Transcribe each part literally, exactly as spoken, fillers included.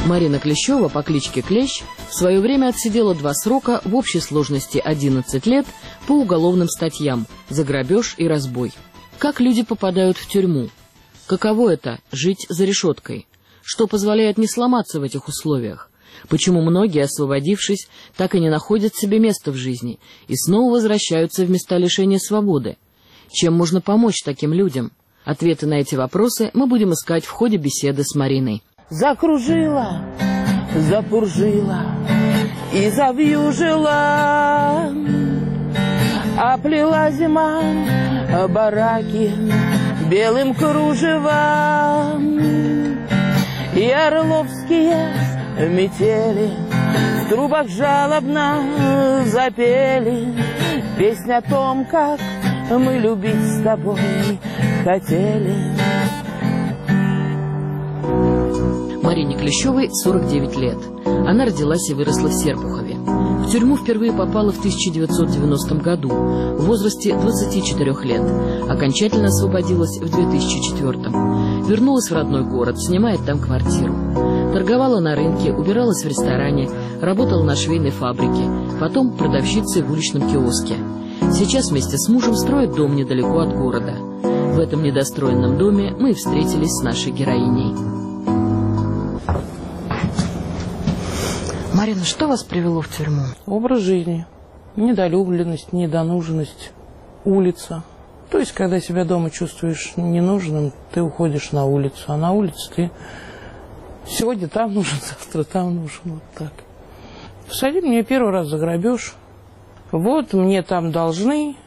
Марина Клещева по кличке Клещ в свое время отсидела два срока в общей сложности одиннадцать лет по уголовным статьям за грабеж и разбой. Как люди попадают в тюрьму? Каково это – жить за решеткой? Что позволяет не сломаться в этих условиях? Почему многие, освободившись, так и не находят себе места в жизни и снова возвращаются в места лишения свободы? Чем можно помочь таким людям? Ответы на эти вопросы мы будем искать в ходе беседы с Мариной. Закружила, запуржила и завьюжила, оплела зима бараки белым кружевом, и орловские метели в трубах жалобно запели песню о том, как мы любить с тобой хотели. Марине Клещевой сорок девять лет. Она родилась и выросла в Серпухове. В тюрьму впервые попала в тысяча девятьсот девяностом году, в возрасте двадцати четырёх лет. Окончательно освободилась в две тысячи четвёртом. Вернулась в родной город, снимает там квартиру. Торговала на рынке, убиралась в ресторане, работала на швейной фабрике, потом продавщицей в уличном киоске. Сейчас вместе с мужем строит дом недалеко от города. В этом недостроенном доме мы и встретились с нашей героиней. Марина, что вас привело в тюрьму? Образ жизни, недолюбленность, недонуженность, улица. То есть, когда себя дома чувствуешь ненужным, ты уходишь на улицу, а на улице ты сегодня там нужен, завтра там нужен, вот так. Посадили меня первый раз за грабеж. Вот мне там должны,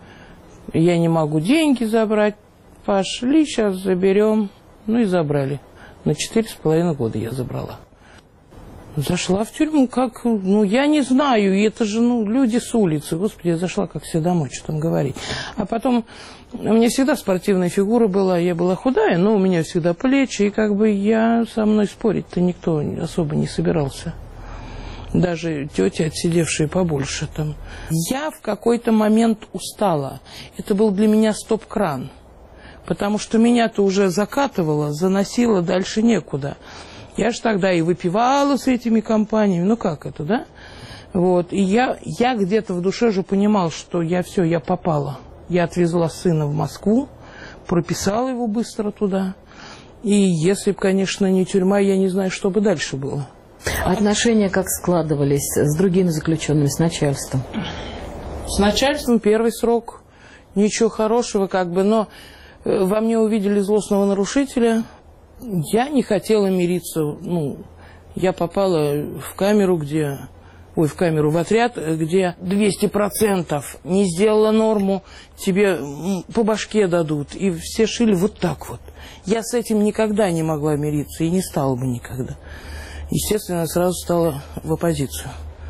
я не могу деньги забрать. Пошли, сейчас заберем. Ну и забрали. На четыре с половиной года я забрала. Зашла в тюрьму, как, ну, я не знаю, и это же, ну, люди с улицы. Господи, я зашла, как все домой, что там говорить. А потом, у меня всегда спортивная фигура была, я была худая, но у меня всегда плечи, и как бы я со мной спорить-то никто особо не собирался. Даже тети, отсидевшие побольше там. Я в какой-то момент устала. Это был для меня стоп-кран, потому что меня-то уже закатывало, заносило дальше некуда. Я ж тогда и выпивала с этими компаниями, ну как это, да? Вот, и я, я где-то в душе же понимал, что я все, я попала. Я отвезла сына в Москву, прописала его быстро туда. И если бы, конечно, не тюрьма, я не знаю, что бы дальше было. Отношения как складывались с другими заключенными, с начальством? С начальством первый срок, ничего хорошего как бы, но во мне увидели злостного нарушителя. Я не хотела мириться, ну, я попала в камеру, где, ой, в камеру, в отряд, где двести процентов не сделала норму, тебе по башке дадут, и все шили вот так вот. Я с этим никогда не могла мириться и не стала бы никогда. Естественно, сразу стала в оппозицию.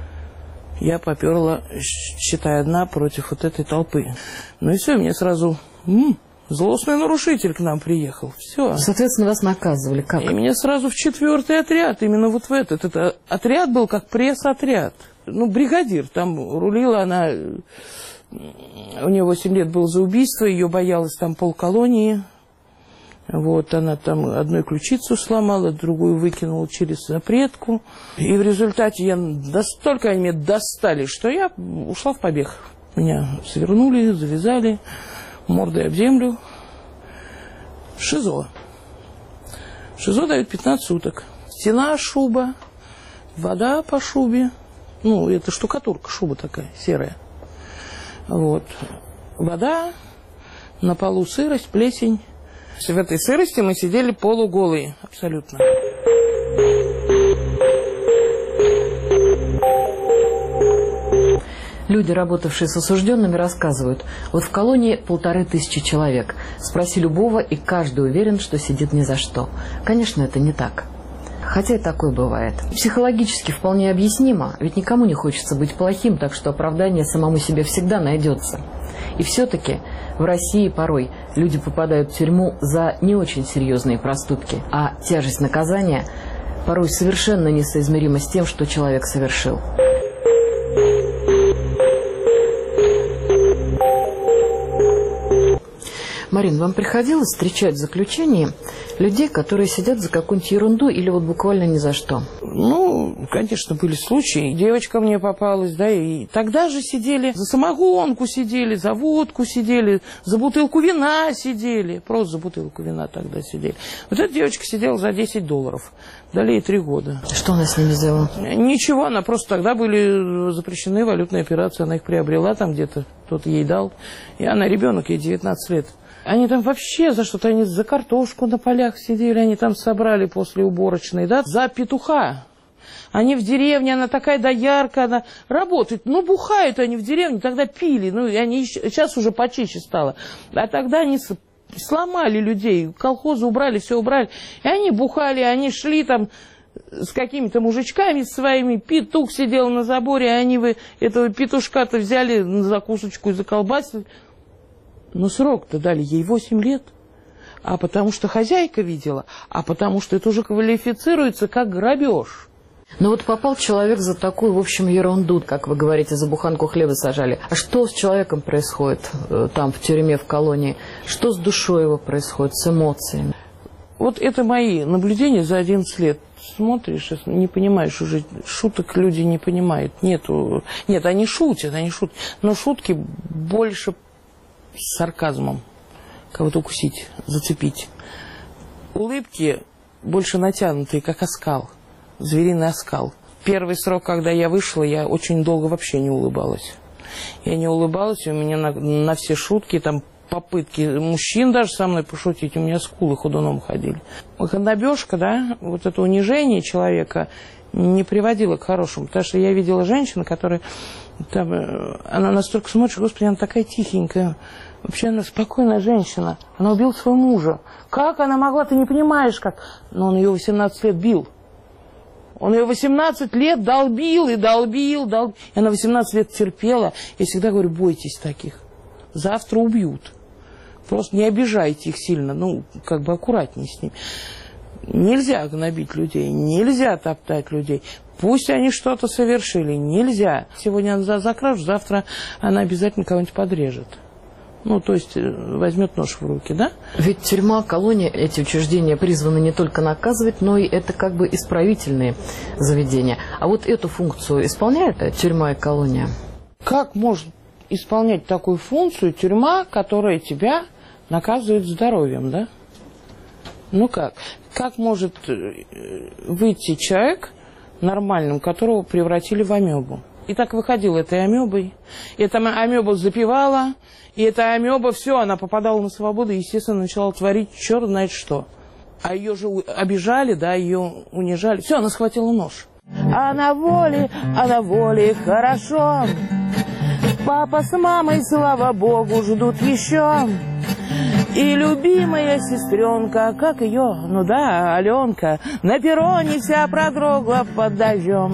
Я поперла, считай, одна против вот этой толпы. Ну и все, мне сразу... М-м, злостный нарушитель к нам приехал. Все. Соответственно, вас наказывали как? И меня сразу в четвертый отряд, именно вот в этот. Это отряд был как пресс-отряд. Ну, бригадир. Там рулила она... У нее восемь лет было за убийство, ее боялась там полколонии. Вот, она там одной ключицу сломала, другую выкинула через запретку. И в результате я настолько они меня достали, что я ушла в побег. Меня свернули, завязали. Мордой об землю. ШИЗО. ШИЗО дают пятнадцать суток. Стена, шуба, вода по шубе. Ну, это штукатурка, шуба такая, серая. Вот. Вода, на полу сырость, плесень. В этой сырости мы сидели полуголые, абсолютно. Люди, работавшие с осужденными, рассказывают, вот в колонии полторы тысячи человек. Спроси любого, и каждый уверен, что сидит ни за что. Конечно, это не так. Хотя и такое бывает. Психологически вполне объяснимо, ведь никому не хочется быть плохим, так что оправдание самому себе всегда найдется. И все-таки в России порой люди попадают в тюрьму за не очень серьезные проступки, а тяжесть наказания порой совершенно несоизмерима с тем, что человек совершил. Марин, вам приходилось встречать в заключении людей, которые сидят за какую-нибудь ерунду или вот буквально ни за что? Ну, конечно, были случаи. Девочка мне попалась, да, и тогда же сидели, за самогонку сидели, за водку сидели, за бутылку вина сидели. Просто за бутылку вина тогда сидели. Вот эта девочка сидела за десять долларов. Дали ей три года. Что она с ними сделала? Ничего, она просто тогда были запрещены валютные операции, она их приобрела там где-то, кто-то ей дал. И она ребенок, ей девятнадцать лет. Они там вообще за что-то, они за картошку на полях сидели, они там собрали после уборочной, да, за петуха. Они в деревне, она такая доярка, она работает. Ну, бухают они в деревне, тогда пили, ну, и они сейчас уже почище стало. А тогда они сломали людей, колхозы убрали, все убрали. И они бухали, они шли там с какими-то мужичками своими, петух сидел на заборе, и они вы этого петушка-то взяли на закусочку и заколбасили. Но срок-то дали ей восемь лет. А потому что хозяйка видела, а потому что это уже квалифицируется как грабеж. Ну вот попал человек за такую, в общем, ерунду, как вы говорите, за буханку хлеба сажали. А что с человеком происходит э, там, в тюрьме, в колонии? Что с душой его происходит, с эмоциями? Вот это мои наблюдения за одиннадцать лет. Смотришь, не понимаешь уже, шуток люди не понимают. Нету, нет, они шутят, они шутят, но шутки больше с сарказмом. Кого-то укусить, зацепить. Улыбки больше натянутые, как оскал. Звериный оскал. Первый срок, когда я вышла, я очень долго вообще не улыбалась. Я не улыбалась, и у меня на, на все шутки, там, попытки мужчин даже со мной пошутить, у меня скулы ходуном ходили. Гнобежка, да, вот это унижение человека не приводило к хорошему. Потому что я видела женщину, которая, там, она настолько смотрит, господи, она такая тихенькая. Вообще она спокойная женщина. Она убила своего мужа. Как она могла, ты не понимаешь, как. Но он ее восемнадцать лет бил. Он ее восемнадцать лет долбил и долбил, долбил. И она восемнадцать лет терпела. Я всегда говорю, бойтесь таких. Завтра убьют. Просто не обижайте их сильно. Ну, как бы аккуратнее с ними. Нельзя гнобить людей. Нельзя топтать людей. Пусть они что-то совершили. Нельзя. Сегодня она закроешь, завтра она обязательно кого-нибудь подрежет. Ну, то есть возьмет нож в руки, да? Ведь тюрьма, колония, эти учреждения призваны не только наказывать, но и это как бы исправительные заведения. А вот эту функцию исполняет тюрьма и колония? Как может исполнять такую функцию тюрьма, которая тебя наказывает здоровьем, да? Ну как? Как может выйти человек нормальным, которого превратили в амебу? И так выходила этой амебой. Эта амеба запивала, и эта амеба, все, она попадала на свободу и, естественно, начала творить черт знает что. А ее же обижали, да, ее унижали. Все, она схватила нож. А на воле, а на воле хорошо. Папа с мамой, слава богу, ждут еще. И любимая сестренка, как ее, ну да, Аленка, на перроне вся продрогла под дождем.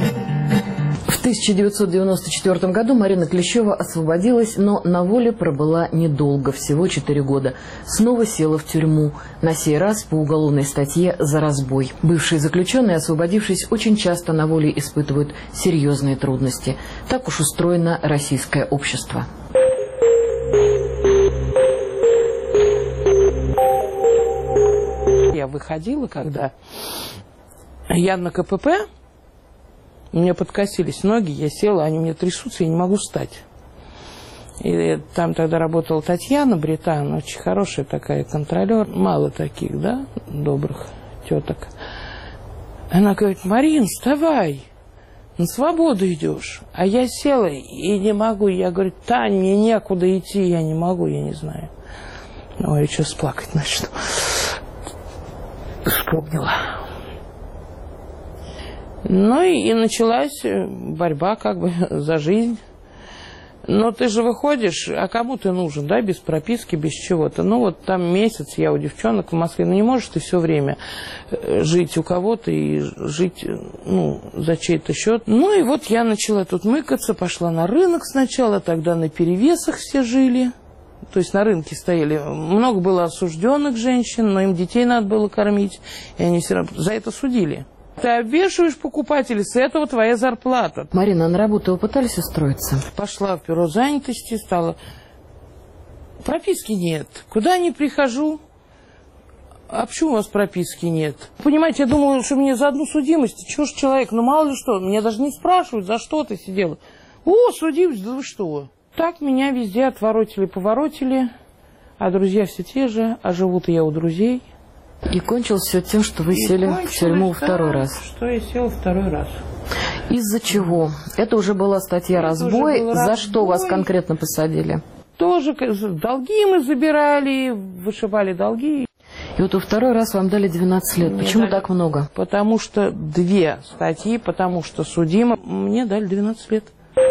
В тысяча девятьсот девяносто четвёртом году Марина Клещева освободилась, но на воле пробыла недолго, всего четыре года. Снова села в тюрьму, на сей раз по уголовной статье «За разбой». Бывшие заключенные, освободившись, очень часто на воле испытывают серьезные трудности. Так уж устроено российское общество. Я выходила, когда я на ка пэ пэ, у меня подкосились ноги, я села, они мне трясутся, я не могу встать. И там тогда работала Татьяна Британ, очень хорошая такая контролер, мало таких, да, добрых теток. Она говорит, Марин, вставай, на свободу идешь. А я села и не могу, я говорю, Тань, мне некуда идти, я не могу, я не знаю. Ой, я сейчас плакать начну. Вспомнила. Ну и, и началась борьба как бы за жизнь. Но ты же выходишь, а кому ты нужен, да, без прописки, без чего-то. Ну вот там месяц я у девчонок в Москве, ну не можешь ты все время жить у кого-то и жить, ну, за чей-то счет. Ну и вот я начала тут мыкаться, пошла на рынок сначала, тогда на перевесах все жили. То есть на рынке стояли. Много было осужденных женщин, но им детей надо было кормить, и они все равно за это судили. Ты обвешиваешь покупателей, с этого твоя зарплата. Марина, а на работу вы пытались устроиться? Пошла в бюро занятости, стала Прописки нет. Куда ни прихожу, а почему у вас прописки нет? Понимаете, я думала, что мне за одну судимость. Чего ж человек, ну мало ли что, меня даже не спрашивают, за что ты сидела. О, судимость, да вы что? Так меня везде отворотили-поворотили, а друзья все те же, а живу-то я у друзей. И кончилось все тем, что вы И сели в тюрьму второй раз. Что я села второй раз. Из-за чего? Это уже была статья Это «Разбой». был За разбой. что вас конкретно посадили? Тоже долги мы забирали, вышивали долги. И вот во второй раз вам дали двенадцать лет. Мне Почему дали... так много? Потому что две статьи, потому что судимо. Мне дали двенадцать лет.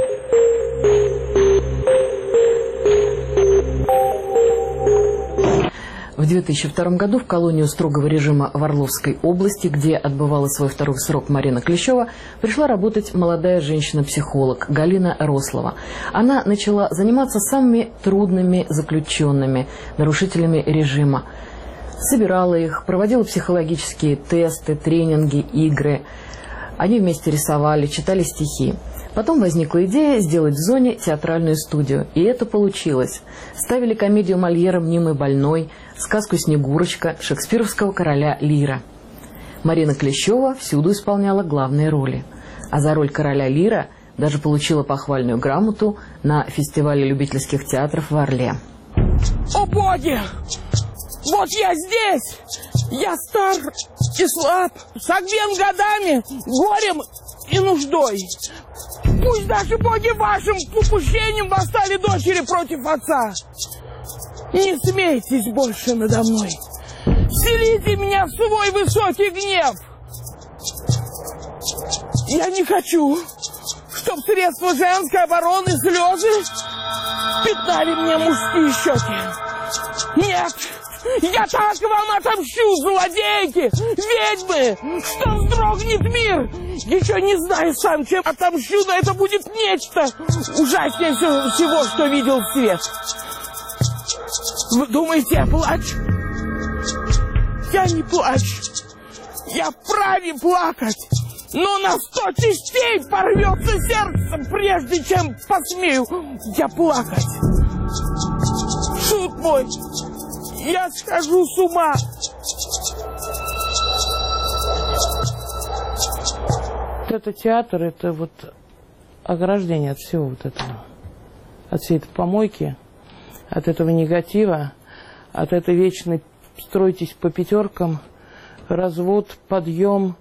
В две тысячи втором году в колонию строгого режима в Орловской области, где отбывала свой второй срок Марина Клещева, пришла работать молодая женщина-психолог Галина Рослова. Она начала заниматься самыми трудными заключенными, нарушителями режима. Собирала их, проводила психологические тесты, тренинги, игры. Они вместе рисовали, читали стихи. Потом возникла идея сделать в зоне театральную студию. И это получилось. Ставили комедию Мольера «Мнимый больной», сказку «Снегурочка», шекспировского короля Лира. Марина Клещева всюду исполняла главные роли. А за роль короля Лира даже получила похвальную грамоту на фестивале любительских театров в Орле. О боги! Вот я здесь! Я стар и слаб, согбен годами, горем и нуждой. Пусть даже боги вашим попущением восстали дочери против отца. Не смейтесь больше надо мной. Вселите меня в свой высокий гнев. Я не хочу, чтоб средства женской обороны слезы пятнали мне мужские щеки. Нет! Я так вам отомщу, злодейки, ведьмы, что вздрогнет мир. Еще не знаю сам, чем отомщу, но это будет нечто ужаснее всего, что видел свет. Вы думаете, я плачу? Я не плачу. Я вправе плакать, но на сто частей порвется сердце, прежде чем посмею я плакать. Шут мой! Я схожу с ума. Вот это театр, это вот ограждение от всего вот этого. От всей этой помойки, от этого негатива, от этой вечной стройтесь по пятеркам, развод, подъем,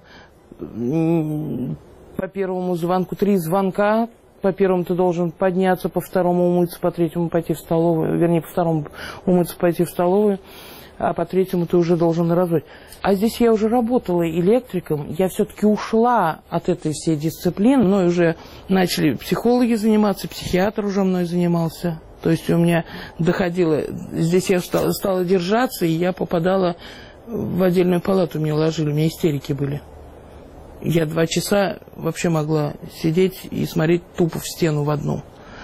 по первому звонку три звонка. По первому ты должен подняться, по второму умыться, по третьему пойти в столовую, вернее, по второму умыться, пойти в столовую, а по третьему ты уже должен на развод. А здесь я уже работала электриком, я все-таки ушла от этой всей дисциплины, мной уже начали психологи заниматься, психиатр уже мной занимался. То есть у меня доходило, здесь я стала, стала держаться, и я попадала в отдельную палату, меня ложили, у меня истерики были. Я два часа вообще могла сидеть и смотреть тупо в стену в одну.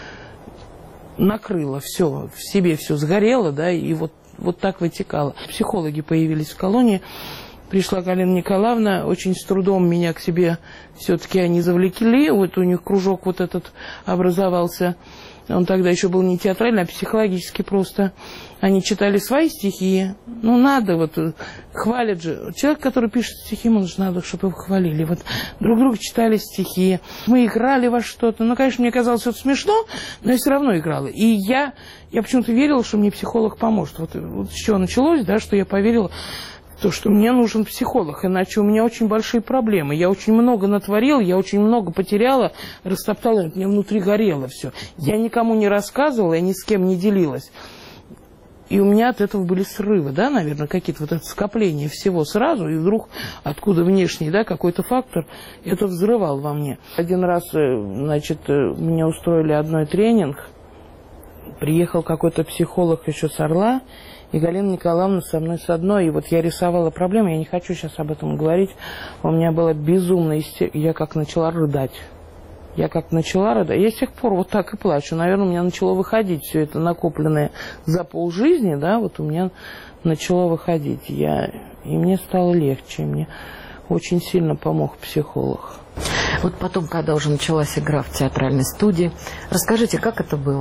Накрыло все, в себе все сгорело, да, и вот, вот так вытекало. Психологи появились в колонии. Пришла Галина Николаевна, очень с трудом меня к себе все-таки они завлекли. Вот у них кружок вот этот образовался. Он тогда еще был не театральный, а психологический просто. Они читали свои стихи. Ну, надо, вот, хвалят же. Человек, который пишет стихи, ему же надо, чтобы его хвалили. Вот, друг друга читали стихи. Мы играли во что-то. Ну, конечно, мне казалось, это смешно, но я все равно играла. И я, я почему-то верила, что мне психолог поможет. Вот, вот с чего началось, да, что я поверила, то, что мне нужен психолог, иначе у меня очень большие проблемы. Я очень много натворила, я очень много потеряла, растоптала, у меня внутри горело все. Я никому не рассказывала, я ни с кем не делилась. И у меня от этого были срывы, да, наверное, какие-то вот это скопления всего сразу, и вдруг откуда внешний, да, какой-то фактор, это взрывал во мне. Один раз, значит, меня устроили одной тренинг, приехал какой-то психолог еще с Орла, и Галина Николаевна со мной с одной, и вот я рисовала проблемы, я не хочу сейчас об этом говорить, у меня была безумная истерика, я как начала рыдать. Я как начала рыдать, я с тех пор вот так и плачу. Наверное, у меня начало выходить все это накопленное за полжизни, да, вот у меня начало выходить. Я, и мне стало легче, мне очень сильно помог психолог. Вот потом, когда уже началась игра в театральной студии, расскажите, как это было?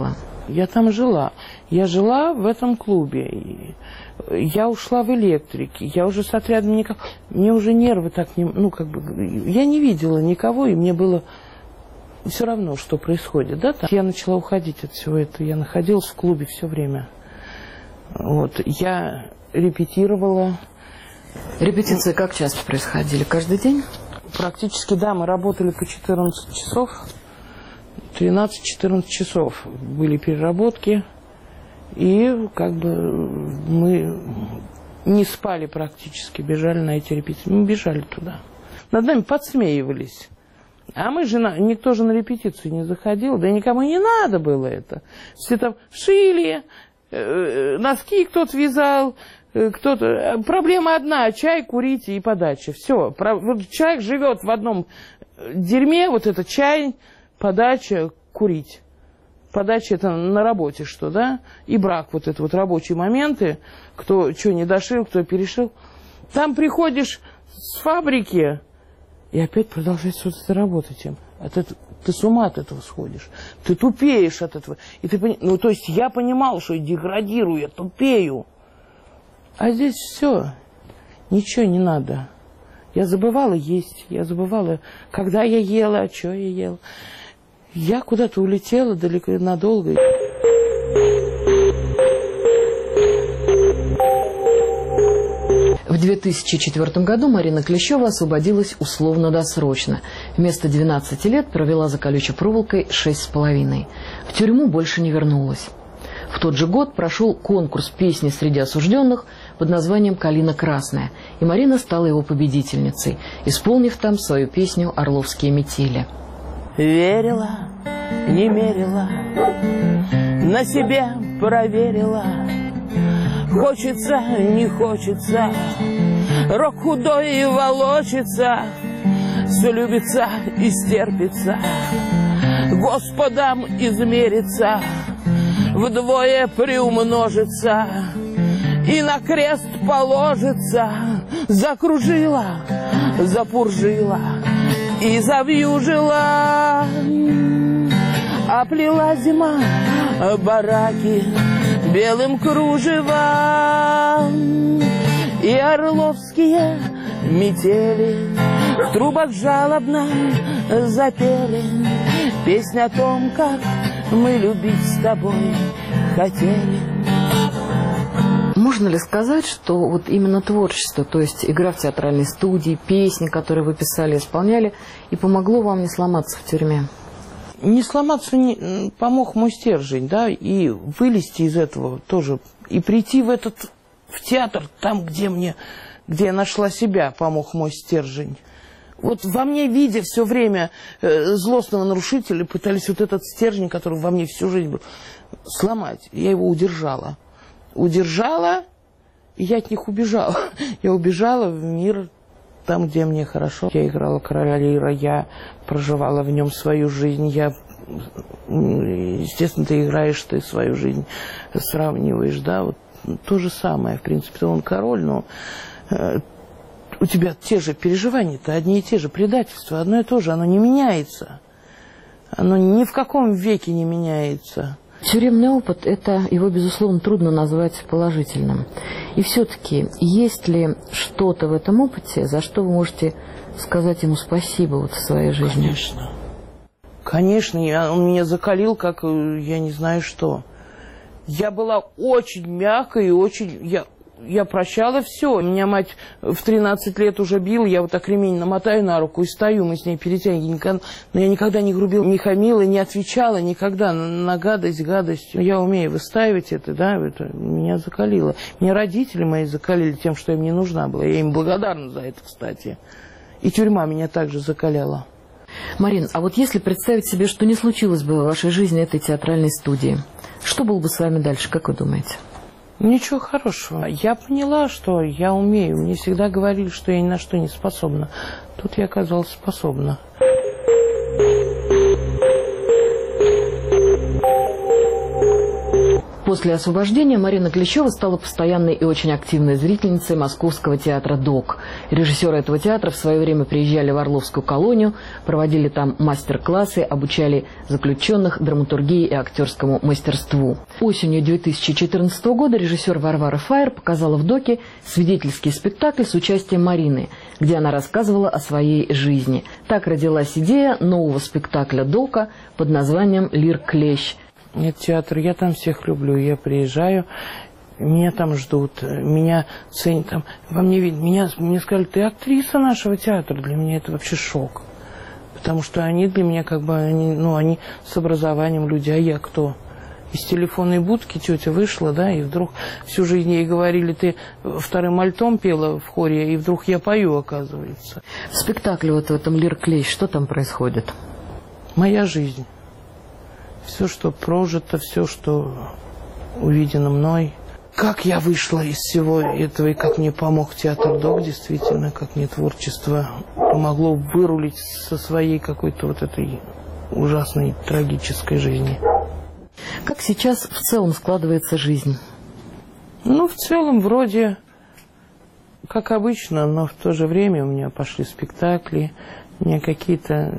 Я там жила. Я жила в этом клубе. Я ушла в электрики. Я уже с отрядом никак... Мне уже нервы так не... Ну, как бы... Я не видела никого, и мне было все равно, что происходит. Да? Я начала уходить от всего этого. Я находилась в клубе все время. Вот. Я репетировала. Репетиции как часто происходили? Каждый день? Практически, да. Мы работали по четырнадцать часов. тринадцать-четырнадцать часов были переработки. И как бы мы не спали практически, бежали на эти репетиции. Мы бежали туда. Над нами подсмеивались. А мы же, на, никто же на репетицию не заходил, да и никому не надо было это. Все там шили, э, носки кто-то вязал, э, кто-то... Проблема одна, чай, курить и подача. Все. Про... Вот человек живет в одном дерьме, вот это чай, подача, курить. Подача это на работе что, да? И брак, вот это вот рабочие моменты, кто что не дошил, кто перешил. Там приходишь с фабрики и опять продолжаешь вот это работать им. От этого, ты с ума от этого сходишь. Ты тупеешь от этого. И ты, ну, то есть я понимал, что я деградирую, я тупею. А здесь все. Ничего не надо. Я забывала есть, я забывала, когда я ела, а что я ела. Я куда-то улетела далеко, надолго. В две тысячи четвёртом году Марина Клещева освободилась условно-досрочно. Вместо двенадцати лет провела за колючей проволокой шесть с половиной. В тюрьму больше не вернулась. В тот же год прошел конкурс песни среди осужденных под названием «Калина красная», и Марина стала его победительницей, исполнив там свою песню «Орловские метели». Верила, не мерила, на себе проверила. Хочется, не хочется, рок худой и волочится, все любится и стерпится, Господом измерится, вдвое приумножится и на крест положится. Закружила, запуржила и завьюжила, оплела зима бараки белым кружевом, и орловские метели в трубах жалобно запели песнь о том, как мы любить с тобой хотели. Можно ли сказать, что вот именно творчество, то есть игра в театральной студии, песни, которые вы писали, исполняли, и помогло вам не сломаться в тюрьме? Не сломаться не, помог мой стержень, да, и вылезти из этого тоже, и прийти в этот, в театр, там, где мне, где я нашла себя, помог мой стержень. Вот во мне, видя все время э, злостного нарушителя, пытались вот этот стержень, который во мне всю жизнь был, сломать. Я его удержала. Удержала, и я от них убежала. Я убежала в мир, там, где мне хорошо. Я играла короля Лира, я проживала в нем свою жизнь. Я, естественно, ты играешь, ты свою жизнь сравниваешь, да, вот то же самое. В принципе, он король, но э, у тебя те же переживания-то, одни и те же предательства, одно и то же, оно не меняется. Оно ни в каком веке не меняется. Тюремный опыт, это его, безусловно, трудно назвать положительным. И все-таки, есть ли что-то в этом опыте, за что вы можете сказать ему спасибо вот в своей жизни? Конечно. Конечно, я, он меня закалил, как я не знаю что. Я была очень мягкой и очень... Я, я прощала все. Меня мать в тринадцать лет уже била, я вот так ремень намотаю на руку и стою, мы с ней перетягиваем. Но я никогда не грубила, не хамила, не отвечала никогда на, на гадость, гадость. Я умею выстаивать это, да, это меня закалило. Меня родители мои закалили тем, что им не нужна была. Я им благодарна за это, кстати. И тюрьма меня также закаляла. Марин, а вот если представить себе, что не случилось бы в вашей жизни этой театральной студии, что было бы с вами дальше, как вы думаете? Ничего хорошего. Я поняла, что я умею. Мне всегда говорили, что я ни на что не способна. Тут я оказалась способна. После освобождения Марина Клещева стала постоянной и очень активной зрительницей Московского театра ДОК. Режиссеры этого театра в свое время приезжали в Орловскую колонию, проводили там мастер-классы, обучали заключенных драматургии и актерскому мастерству. Осенью две тысячи четырнадцатого года режиссер Варвара Фаер показала в ДОКе свидетельский спектакль с участием Марины, где она рассказывала о своей жизни. Так родилась идея нового спектакля ДОКа под названием «Лир Клещ». Нет, театр, я там всех люблю, я приезжаю, меня там ждут, меня ценят, там, во мне видно, меня, мне сказали, ты актриса нашего театра, для меня это вообще шок, потому что они для меня как бы, они, ну, они с образованием люди, а я кто? Из телефонной будки тетя вышла, да, и вдруг всю жизнь ей говорили, ты вторым альтом пела в хоре, и вдруг я пою, оказывается. В спектакле вот в этом «Лир Клещ» что там происходит? Моя жизнь. Все, что прожито, все, что увидено мной. Как я вышла из всего этого, и как мне помог театр ДОК, действительно, как мне творчество помогло вырулить со своей какой-то вот этой ужасной, трагической жизни. Как сейчас в целом складывается жизнь? Ну, в целом, вроде, как обычно, но в то же время у меня пошли спектакли, у меня какие-то...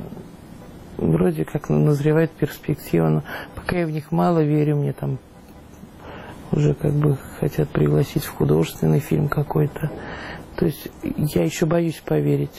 Вроде как назревает перспектива, но пока я в них мало верю, мне там уже как бы хотят пригласить в художественный фильм какой-то. То есть я еще боюсь поверить.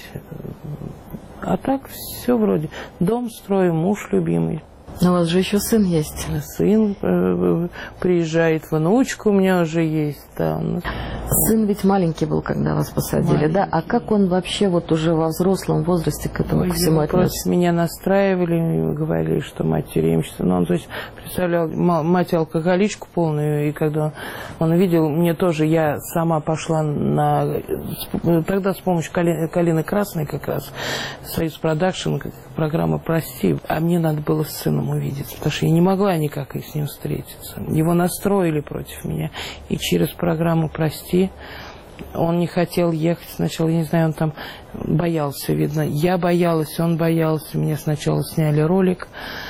А так все вроде. Дом строю, муж любимый. Но у вас же еще сын есть. Сын приезжает, внучка у меня уже есть. Да. Сын ведь маленький был, когда вас посадили, маленький. Да? А как он вообще вот уже во взрослом возрасте к этому Ой, ко всему относится? Просто меня настраивали, говорили, что мать тюремщица. Ну, он, то есть, представлял мать алкоголичку полную, и когда он видел, мне тоже, я сама пошла на... Тогда с помощью Кали... Калины Красной как раз, Союз Продакшн, программа «Прости», а мне надо было с сыном увидеться, потому что я не могла никак с ним встретиться. Его настроили против меня. И через программу «Прости» он не хотел ехать сначала, я не знаю, он там боялся, видно. Я боялась, он боялся. Мне сначала сняли ролик.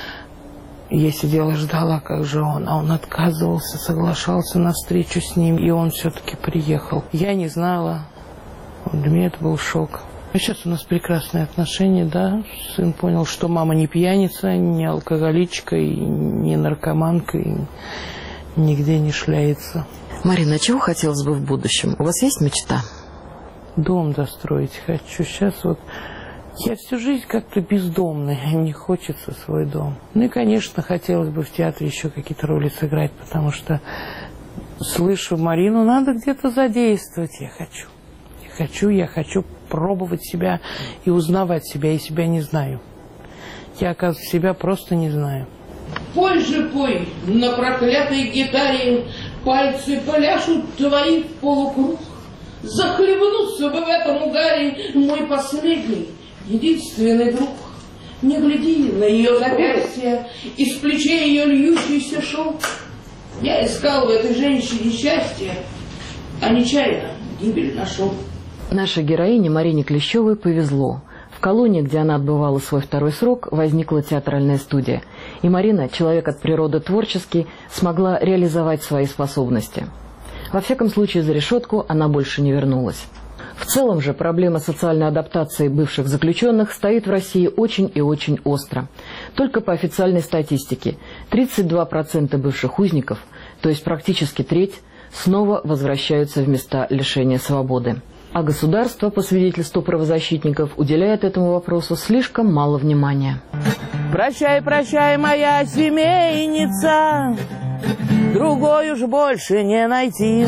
Я сидела, ждала, как же он. А он отказывался, соглашался на встречу с ним. И он все-таки приехал. Я не знала. Для меня это был шок. А сейчас у нас прекрасные отношения, да. Сын понял, что мама не пьяница, не алкоголичка, и не наркоманка, и нигде не шляется. Марина, а чего хотелось бы в будущем? У вас есть мечта? Дом достроить хочу. Сейчас вот... Я всю жизнь как-то бездомная, и мне хочется свой дом. Ну и, конечно, хотелось бы в театре еще какие-то роли сыграть, потому что слышу Марину, надо где-то задействовать. Я хочу. Я хочу, я хочу пробовать себя и узнавать себя. Я себя не знаю. Я, оказывается, себя просто не знаю. Пой же, пой, на проклятой гитаре пальцы поляшут твои в полукруг. Захлебнуться бы в этом угаре мой последний, единственный друг. Не гляди на ее запястье, из плечей ее льющийся шелк. Я искал в этой женщине счастье, а нечаянно гибель нашел. Нашей героине Марине Клещевой повезло. В колонии, где она отбывала свой второй срок, возникла театральная студия. И Марина, человек от природы творческий, смогла реализовать свои способности. Во всяком случае, за решетку она больше не вернулась. В целом же проблема социальной адаптации бывших заключенных стоит в России очень и очень остро. Только по официальной статистике тридцать два процента бывших узников, то есть практически треть, снова возвращаются в места лишения свободы. А государство, по свидетельству правозащитников, уделяет этому вопросу слишком мало внимания. Прощай, прощай, моя семейница, другой уж больше не найти.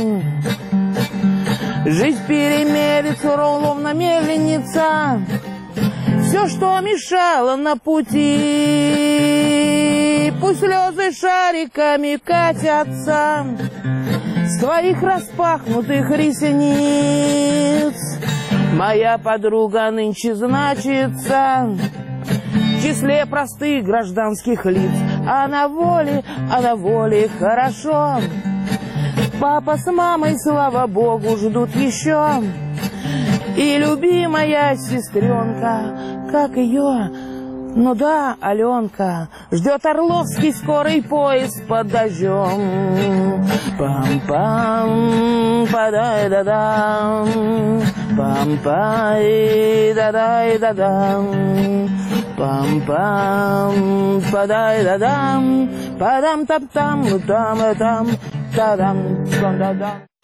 Жизнь перемерится, ровно мельница, все, что мешало на пути. Пусть слезы шариками катятся с твоих распахнутых ресниц. Моя подруга нынче значится в числе простых гражданских лиц. А на воле, а на воле хорошо. Папа с мамой, слава богу, ждут еще. И любимая сестренка, как ее Ну да, Аленка, ждет Орловский скорый поезд под дождем. Пам-пам, падай-да-дам, пам-пай, да-дай-да-дам, пам-пам, падай-да-дам, падам-там-там, там-там, та-дам, та-дам.